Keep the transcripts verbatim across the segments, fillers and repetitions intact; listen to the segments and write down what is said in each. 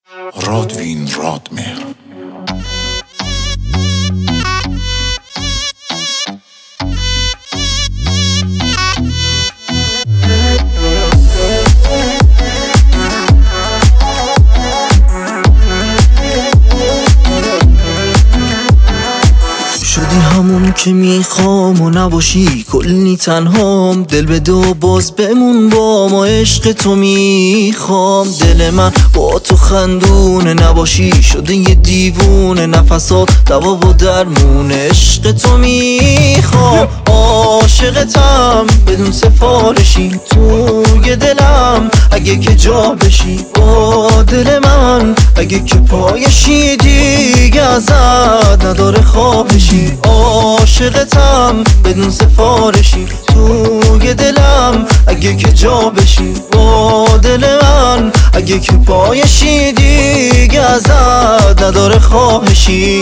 رادوین رادمهر. شدی همون که میخوام و نباشی کلی تنهام، دل بده و باز بمون با ما، عشق تو میخوام. دل من با تو خندونه، نباشی شده یه دیوونه، نفسات دوا و درمون، عشق تو میخوام. عاشقتم بدون سفارشی توی دلم، اگه که جا بشی با دل من، اگه که پایشی دیگه ازت نداره خواهشی. عاشقتم بدون سفارشی توی دلم، اگه که جا بشی با دل من، اگه که پایشی دیگه ازت نداره خواهشی.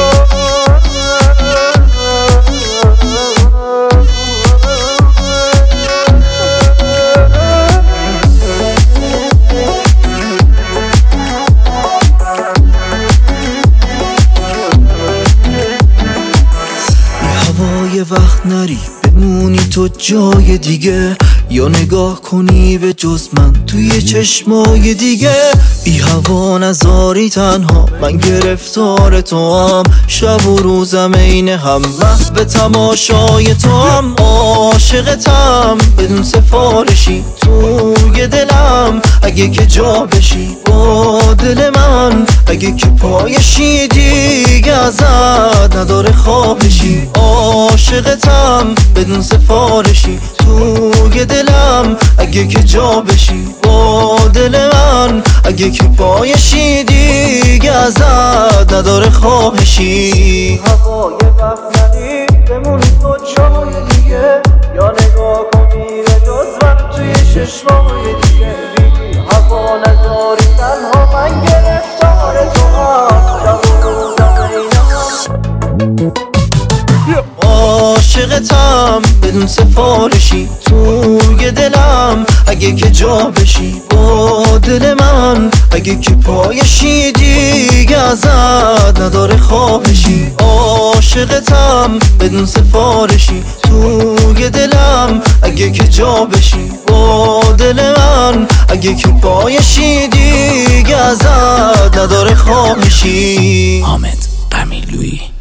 یه وقت نری بمونی تو جای دیگه، یا نگاه کنی به جز من توی چشمای دیگه. بی هوا نذاری تنها، من گرفتار تو هم، شب و روزم عین هم، محو تماشای تو هم. عاشقتم بدون سفارشی توی دلم، اگه که جا بشی با دل من، اگه که پایشی دیگه ازت نداره خواهشی. عاشقتم بدون سفارشی توی دلم، اگه که جا بشی با دل من، اگه که پایشی دیگه ازت نداره خواهشی. هوای وقت نری بمونی تو جای دیگه، یا نگاه کنی به جز من توی چشمای دیگه. بی هوا نذاری تنها، من گرفتار تو هم، شب و روزم عین هم. عاشقتم بدون سفارشی توی دلم، اگه که جا بشی با دل من، اگه که پایشی دیگه ازت نداره خواهشی. عاشقتم بدون سفارشی توی دلم، اگه که جا بشی با دل من، اگه که پایشی دیگه ازت نداره خواهشی. حامد قمیلویی.